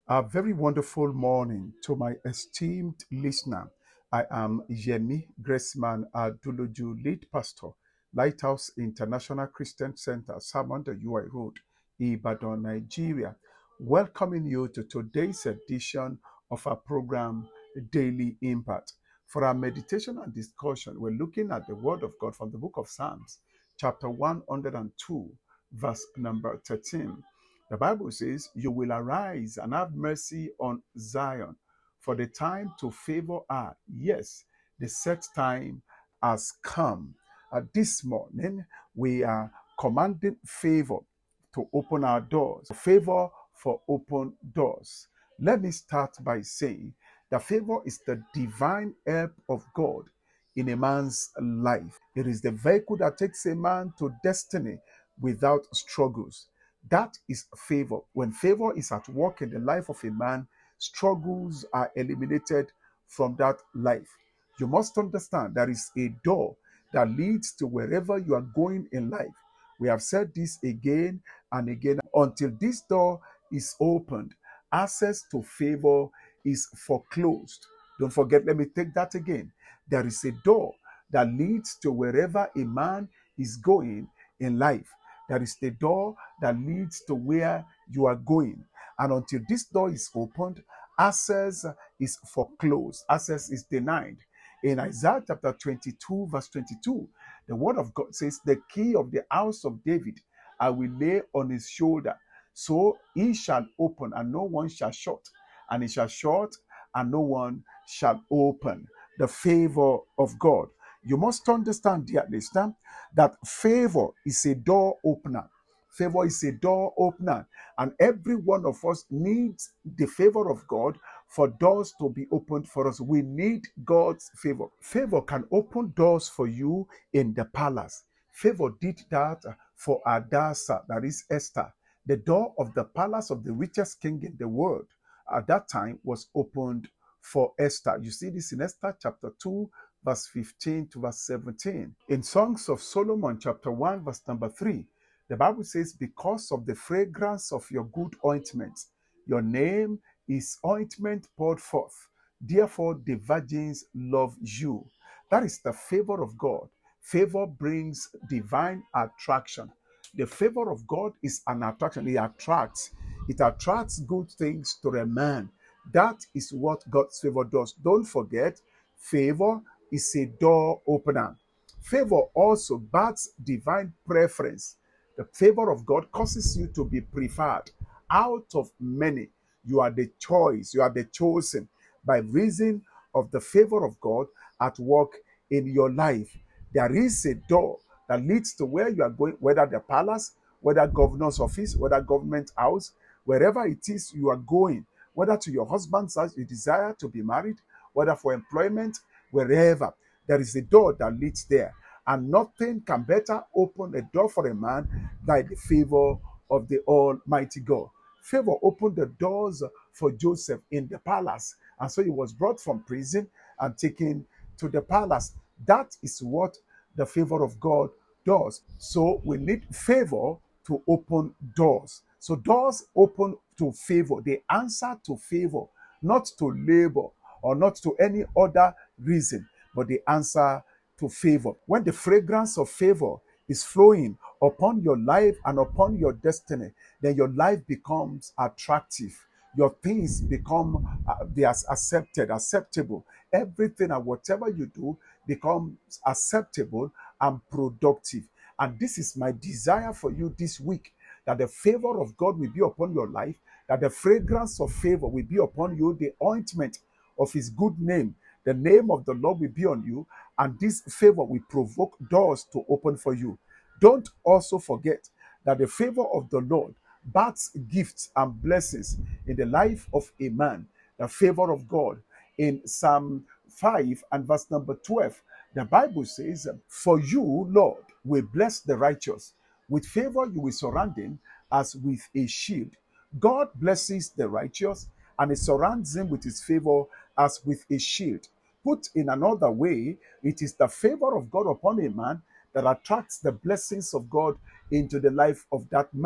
A very wonderful morning to my esteemed listener. I am Yemi Graceman Aduluju, lead pastor, Lighthouse International Christian Center, Samanda UI Road, Ibadan, Nigeria. Welcoming you to today's edition of our program, Daily Impact. For our meditation and discussion, we're looking at the Word of God from the book of Psalms, chapter 102, verse number 13. The Bible says, "You will arise and have mercy on Zion, for the time to favor her. Yes, the set time has come." This morning, we are commanding favor to open our doors, favor for open doors. Let me start by saying that favor is the divine help of God in a man's life. It is the vehicle that takes a man to destiny without struggles. That is favor. When favor is at work in the life of a man, struggles are eliminated from that life. You must understand there is a door that leads to wherever you are going in life. We have said this again and again. Until this door is opened, access to favor is foreclosed. Don't forget, let me take that again. There is a door that leads to wherever a man is going in life. There is the door that leads to where you are going. And until this door is opened, access is foreclosed, access is denied. In Isaiah chapter 22, verse 22, the word of God says, "The key of the house of David I will lay on his shoulder. So he shall open, and no one shall shut, and he shall shut, and no one shall open." The favor of God. You must understand, dear listener, that favor is a door opener. Favor is a door opener. And every one of us needs the favor of God for doors to be opened for us. We need God's favor. Favor can open doors for you in the palace. Favor did that for Hadassah, that is Esther. The door of the palace of the richest king in the world at that time was opened for Esther. You see this in Esther chapter 2, verse 15 to verse 17. In Songs of Solomon, chapter 1, verse number 3, the Bible says, "Because of the fragrance of your good ointment, your name is ointment poured forth. Therefore, the virgins love you." That is the favor of God. Favor brings divine attraction. The favor of God is an attraction. It attracts good things to a man. That is what God's favor does. Don't forget, favor is a door opener. Favor also backs divine preference. The favor of God causes you to be preferred. Out of many, you are the choice, you are the chosen by reason of the favor of God at work in your life. There is a door that leads to where you are going, whether the palace, whether governor's office, whether government house, wherever it is you are going, whether to your husband's house, you desire to be married, whether for employment, wherever. There is a door that leads there. And nothing can better open a door for a man than the favor of the Almighty God. Favor opened the doors for Joseph in the palace. And so he was brought from prison and taken to the palace. That is what the favor of God does. So we need favor to open doors. So doors open to favor. They answer to favor, not to labor or not to any other reason, but they answer to favor. When the fragrance of favor is flowing upon your life and upon your destiny, then your life becomes attractive. Your things become they are acceptable. Everything and whatever you do becomes acceptable and productive. And this is my desire for you this week, that the favor of God will be upon your life, that the fragrance of favor will be upon you, the ointment of his good name, the name of the Lord will be on you, and this favor will provoke doors to open for you. Don't also forget that the favor of the Lord backs gifts and blessings in the life of a man. The favor of God in Psalm 5 and verse number 12, the Bible says, "For you, Lord, will bless the righteous. With favor you will surround him as with a shield." God blesses the righteous and he surrounds him with his favor as with a shield. Put in another way, it is the favor of God upon a man that attracts the blessings of God into the life of that man.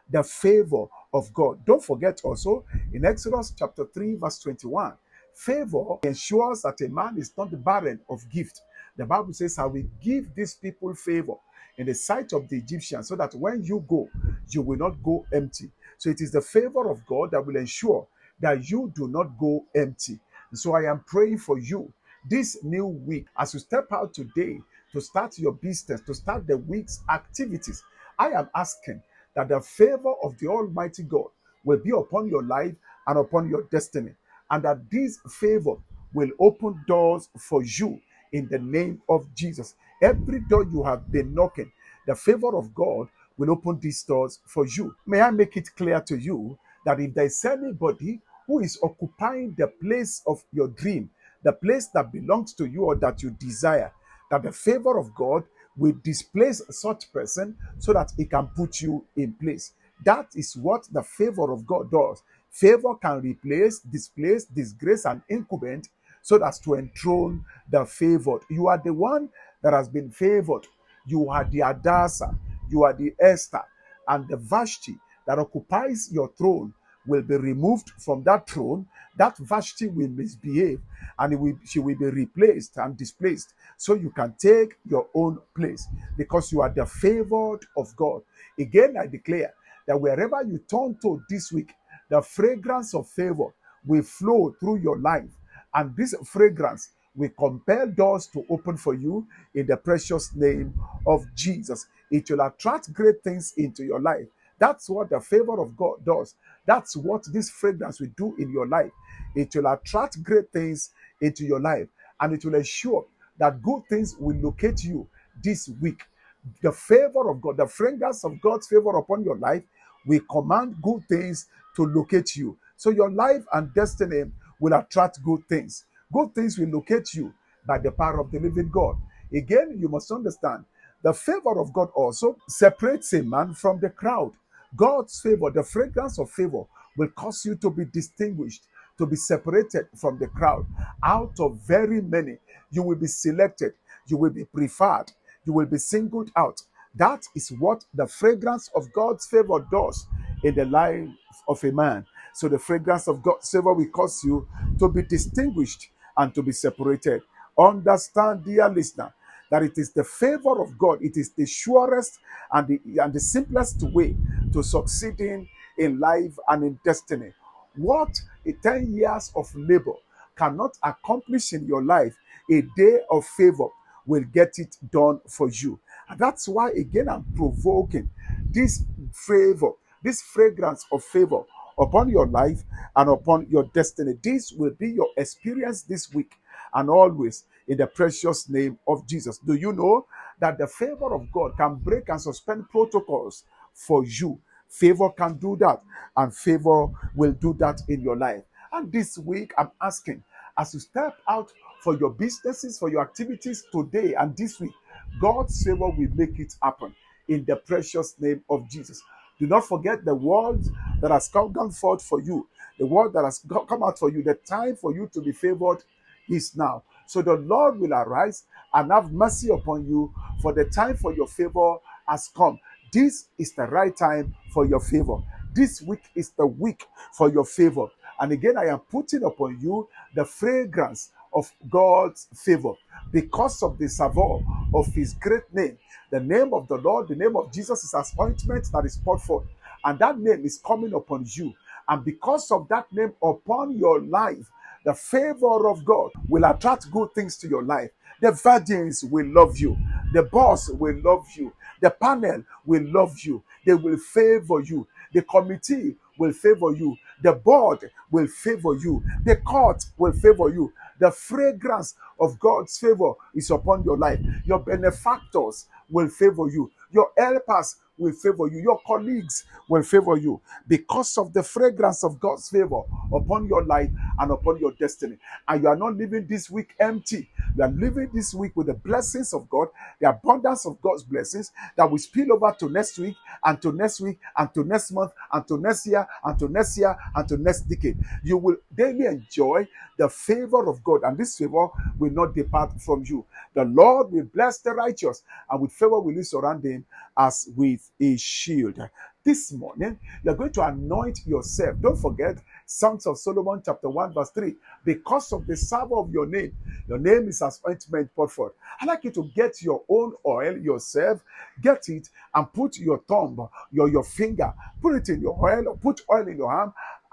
the favor of God. Don't forget also in Exodus chapter 3, verse 21, favor ensures that a man is not barren of gift. The Bible says, I will give these people favor in the sight of the Egyptians, so that when you go, you will not go empty. So it is the favor of God that will ensure that you do not go empty. So I am praying for you this new week as you step out today to start your business, to start the week's activities. I am asking that the favor of the Almighty God will be upon your life and upon your destiny, and that this favor will open doors for you in the name of Jesus. Every door you have been knocking, the favor of God will open these doors for you. May I make it clear to you that if there is anybody who is occupying the place of your dream, the place that belongs to you or that you desire, that the favor of God will displace such person so that it can put you in place. That is what the favor of God does. Favor can replace, displace, disgrace, and incumbent so that's to enthrone the favored. You are the one that has been favored. You are the Hadassah, you are the Esther, and the Vashti that occupies your throne will be removed from that throne. That Vashti will misbehave, and she will be replaced and displaced, so you can take your own place because you are the favored of God. Again, I declare that wherever you turn to this week, the fragrance of favor will flow through your life, and this fragrance will compel doors to open for you in the precious name of Jesus. It will attract great things into your life. That's what the favor of God does. That's what this fragrance will do in your life. It will attract great things into your life, and it will ensure that good things will locate you this week. The favor of God, the fragrance of God's favor upon your life will command good things to locate you. So your life and destiny will attract good things. Good things will locate you by the power of the living God. Again, you must understand, the favor of God also separates a man from the crowd. God's favor, the fragrance of favor, will cause you to be distinguished, to be separated from the crowd. Out of very many, you will be selected, you will be preferred, you will be singled out. That is what the fragrance of God's favor does in the life of a man. So the fragrance of God's favor will cause you to be distinguished and to be separated. Understand, dear listener, that it is the favor of God. It is the surest and the simplest way to succeeding in life and in destiny. What 10 years of labor cannot accomplish in your life, a day of favor will get it done for you. And that's why, again, I'm provoking this favor, this fragrance of favor upon your life and upon your destiny. This will be your experience this week and always, in the precious name of Jesus. Do you know that the favor of God can break and suspend protocols for you? Favor can do that, and favor will do that in your life. And this week, I'm asking, as you step out for your businesses, for your activities today and this week, God's favor will make it happen in the precious name of Jesus. Do not forget the word that has gone forth for you, the word that has come out for you. The time for you to be favored is now. So the Lord will arise and have mercy upon you, for the time for your favor has come. This is the right time for your favor. This week is the week for your favor. And again, I am putting upon you the fragrance of God's favor because of the savor of his great name. The name of the Lord, the name of Jesus is as ointment that is poured forth. And that name is coming upon you. And because of that name upon your life, the favor of God will attract good things to your life. The virgins will love you. The boss will love you. The panel will love you. They will favor you. The committee will favor you. The board will favor you. The court will favor you. The fragrance of God's favor is upon your life. Your benefactors will favor you. Your helpers will favor you. Your colleagues will favor you because of the fragrance of God's favor upon your life and upon your destiny. And you are not living this week empty. You are living this week with the blessings of God, the abundance of God's blessings that will spill over to next week and to next week and to next month and to next year and to next year and to next decade. You will daily enjoy the favor of God, and this favor will not depart from you. The Lord will bless the righteous, and with favor will he surround him as with a shield. This morning, you're going to anoint yourself. Don't forget Songs of Solomon chapter 1 verse 3. Because of the savour of your name is as ointment poured forth. I'd like you to get your own oil yourself, get it and put your thumb, your finger, put it in your oil, or put oil in your hand,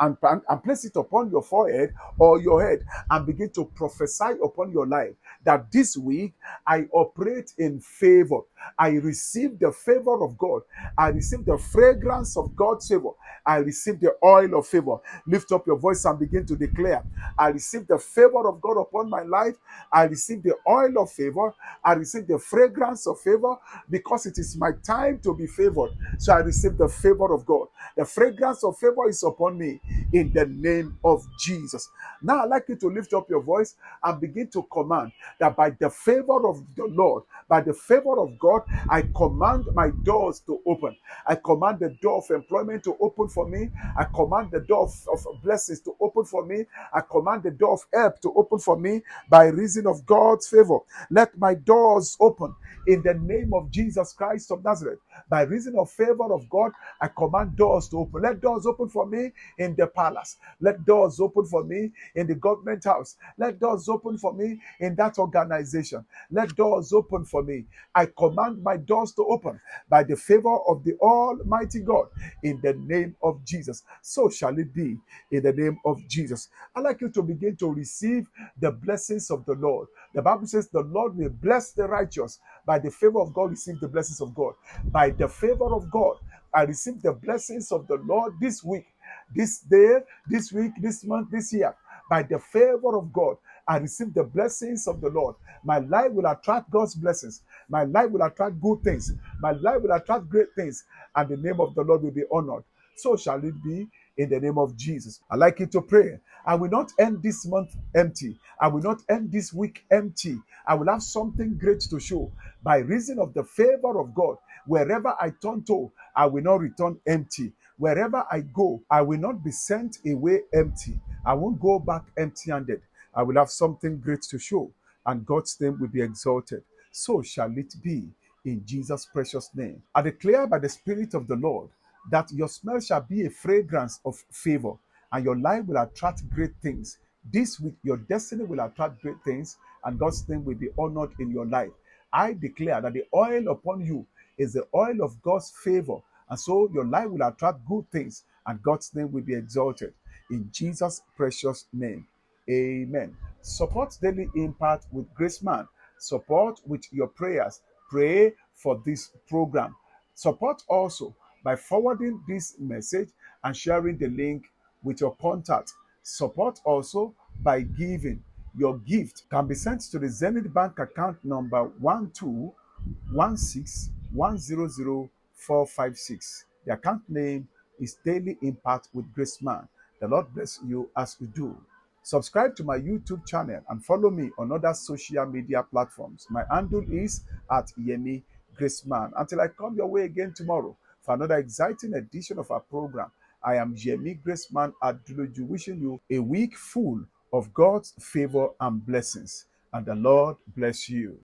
and place it upon your forehead or your head and begin to prophesy upon your life that this week I operate in favor. I receive the favor of God. I receive the fragrance of God's favor. I receive the oil of favor. Lift up your voice and begin to declare, I receive the favor of God upon my life. I receive the oil of favor. I receive the fragrance of favor because it is my time to be favored. So I receive the favor of God. The fragrance of favor is upon me in the name of Jesus. Now I'd like you to lift up your voice and begin to command that by the favor of the Lord, by the favor of God, I command my doors to open. I command the door of employment to open for me. I command the door of blessings to open for me. I command the door of help to open for me by reason of God's favor. Let my doors open in the name of Jesus Christ of Nazareth. By reason of favor of God, I command doors to open. Let doors open for me in the palace. Let doors open for me in the government house. Let doors open for me in that organization. Let doors open for me. I command my doors to open by the favor of the Almighty God in the name of Jesus. So shall it be in the name of Jesus. I'd like you to begin to receive the blessings of the Lord. The Bible says the Lord will bless the righteous. By the favor of God, receive the blessings of God. By the favor of God, I receive the blessings of the Lord this week, this day, this week, this month, this year. By the favor of God, I receive the blessings of the Lord. My life will attract God's blessings. My life will attract good things. My life will attract great things. And the name of the Lord will be honored. So shall it be in the name of Jesus. I like you to pray. I will not end this month empty. I will not end this week empty. I will have something great to show. By reason of the favor of God, wherever I turn to, I will not return empty. Wherever I go, I will not be sent away empty. I won't go back empty-handed. I will have something great to show, and God's name will be exalted. So shall it be in Jesus' precious name. I declare by the Spirit of the Lord that your smell shall be a fragrance of favor, and your life will attract great things. This week, your destiny will attract great things, and God's name will be honored in your life. I declare that the oil upon you is the oil of God's favor, and so your life will attract good things, and God's name will be exalted. In Jesus' precious name, amen. Support Daily Impact with Grace Man. Support with your prayers. Pray for this program. Support also by forwarding this message and sharing the link with your contact. Support also by giving. Your gift can be sent to the Zenith Bank account number 12161000456. The account name is Daily Impact with Grace Man. The Lord bless you as you do. Subscribe to my YouTube channel and follow me on other social media platforms. My handle is at Yemi Graceman. Until I come your way again tomorrow for another exciting edition of our program, I am Yemi Graceman Aduluju, wishing you a week full of God's favor and blessings. And the Lord bless you.